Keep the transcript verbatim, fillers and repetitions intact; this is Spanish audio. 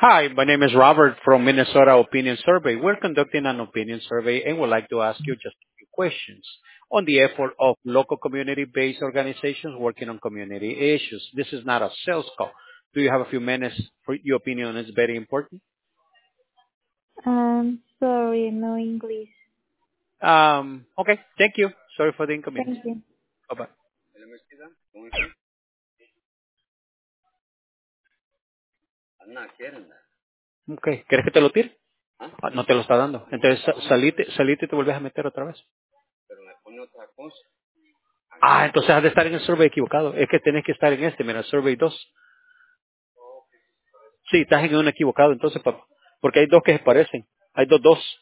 Hi, my name is Robert from Minnesota Opinion Survey. We're conducting an opinion survey and would like to ask you just a few questions on the effort of local community-based organizations working on community issues. This is not a sales call. Do you have a few minutes for your opinion? It's very important. Um, sorry, no English. Um, okay, thank you. Sorry for the inconvenience. Thank you. Bye-bye. Okay, ¿quieres que te lo tire? Ah, no te lo está dando. Entonces sa- salite, salite y te vuelves a meter otra vez. Ah, entonces has de estar en el survey equivocado. Es que tenés que estar en este, mira, survey dos. Sí, estás en uno equivocado entonces, papá. Porque hay dos que se parecen. Hay dos, dos.